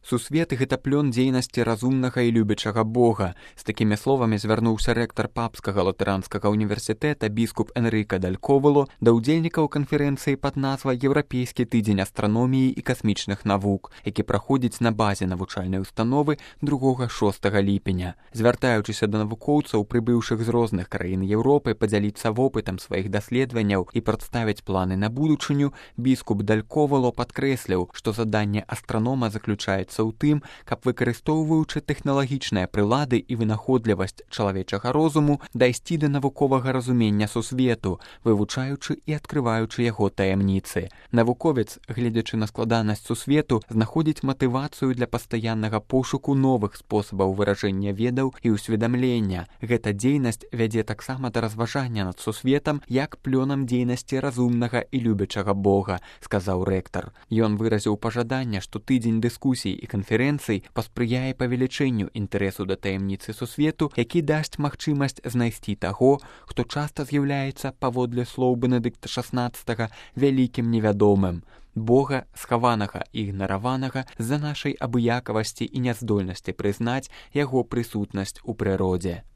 Сусвет гэта плён дзейнасці разумнага і любячага Бога. З такімі словамі звярнуўся рэктар Папскага лутаранскага універсітэта біскуп Энрыка Далькоўло да ўдзельнікаў канферэнцыі пад назвай «Еўрапейскі тыдзень астраноміі і касмічных навук», які праходзіць на базе навучальнай установы 2-6 ліпеня. Звяртаючыся да навукоўцаў, прыбыўшых з розных краін Еўропы, падзяліцца вопытам сваіх даследаванняў і прадставіць планы на будучыню, біскуп Далькоўло падкрэсліў, што заданне астранома заключаецца ў тым, каб, выкарыстоўваючы тэхналагічныя прылады і вынаходлівасць чалавечага розуму, дайсці да навуковага разумення сусвету, вывучаючы і адкрываючы яго таямніцы. Навуковец, гледзячы на складанасць сусвету, знаходзіць матывацыю для пастаяннага пошуку новых спосабаў выражэння ведаў і ўсведамлення. Гэта дзейнасць вядзе таксама да разважання над сусветам як плёнам дзейнасці разумнага і любячага Бога, сказаў рэктар. Ён выразіў пажаданне, што тыдзень дыскусій і канферэнцый паспрыяе павелічэнню інтарэсу да таямніцы сусвету, які дасць магчымасць знайсці таго, хто часта з'яўляецца, паводле слоў Бенедыкта XVI, вялікім невядомым. Бога, схаванага і ігнараванага з-за нашай абыякавасці і няздольнасці прызнаць яго прысутнасць у прыродзе.